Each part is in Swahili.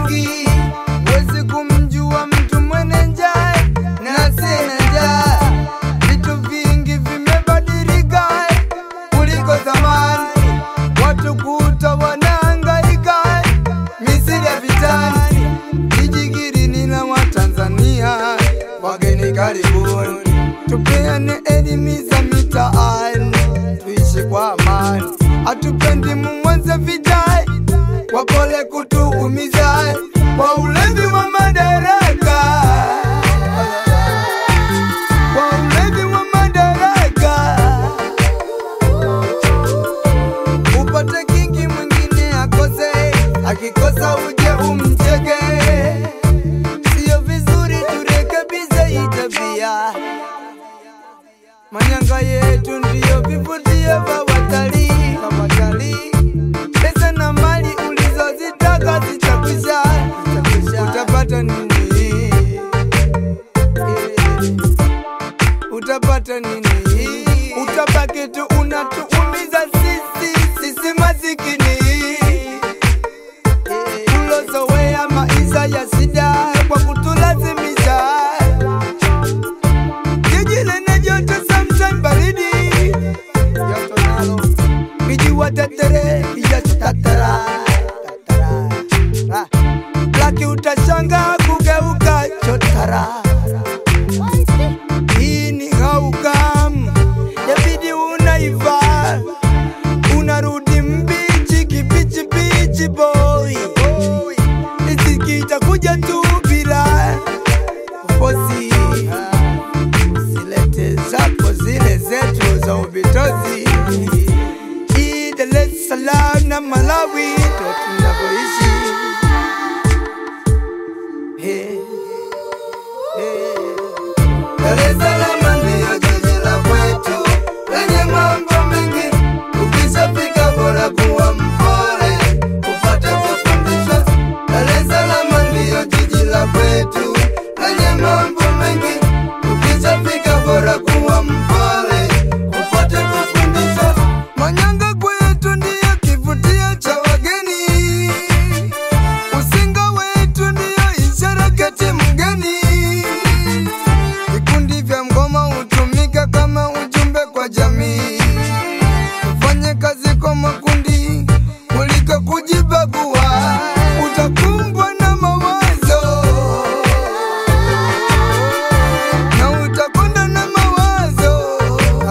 vingi, wezi kumjua mtu mwene njaa na sina njaa. Vitu vingi vimebadilika kuliko zamani, watu kuta wanahangaika misiri ya vitani. Kijigirini na Watanzania, wageni karibuni, tupeane elimu za mitaani, tuishi kwa amani. Hatupendi mwanze vita, wapole kutuumiza kwa ulevi wa madaraka, kwa ulevi wa madaraka. Upate kingi mwingine akose, akikosa uje umcheke. Sio vizuri, turekebishe hii tabia. Manyanga yetu ndiyo vivutio vya watalii. Pesa na mali ulizozitaka zitakwisha, utapata nini? Utapata nini? Utabaki tu unatuumiza sisi masikini, tulozoea maisha ya shida kwa kutulazimisha. Jiji lenye joto sometimes baridi, joto nalo miji watetere ya tatara. Laki utashanga kugeuka chotara. Hii ni haukam, yabidi unaiva, unarudi mbichi kibichi bichi boy. Isikita kuja tu bila ufosi, silete zako zile zetu za ubitozi. Dar es Salaam na Malawi ndo tunavyoishi. Hey, hey. Dar es Salaam ndio jiji la kwetu lenye mambo mengi, ukishafika bora kuwa mpole upate kufundishwa. Dar es Salaam ndio jiji la kwetu lenye mambo mengi, ukishafika bora kuwa mpole upate kufundishwa. Manyanga kwetu ndiyo kivutio cha wageni, usinga wetu ndiyo ishara kati mgeni. Vikundi vya ngoma hutumika kama ujumbe kwa jamii. Ufanye kazi kwa makundi kuliko kujibagua, utakumbwa na mawazo na utakonda na mawazo.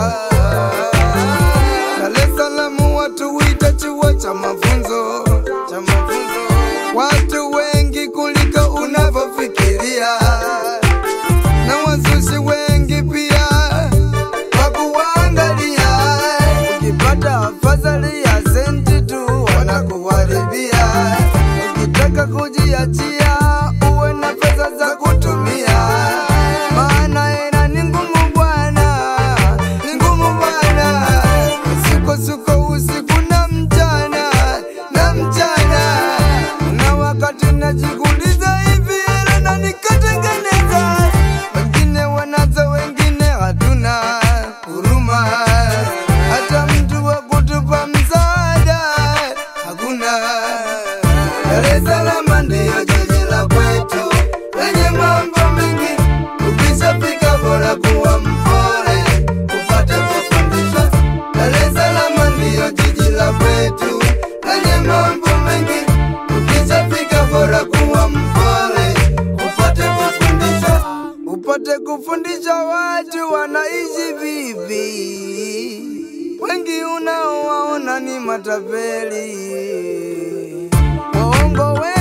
Dar es Salaam watu huita chuo cha mafunzo, cha mafunzo. Watu wengi kuliko unavyofikiria, na wazushi wengi pia wakuangalia. Ukipata afadhali ya senti tu wanakuharibia. Ukitaka kujiachia uwe na pesa za kutumia, maana hela ni ngumu bwana, ni ngumu bwana. Suko usiku na mchana, na mchana. Na wakati najikuuliza hivi hela na nikatengeneza. Wengine wanazo wengine hatuna huruma, hata mtu wa kutupa msaada hakuna. Dar es Salaam ndio jiji la kwetu lenye mambo mengi, ukishafika bora kuwa mpole upate kufundishwa. Dar es Salaam ndio jiji la kwetu lenye mambo mengi, ukishafika bora kuwa mpole upate kufundishwa. Upate kufundisha watu wanaishi vipi. Wengi unaowaona ni matapeli, waongo.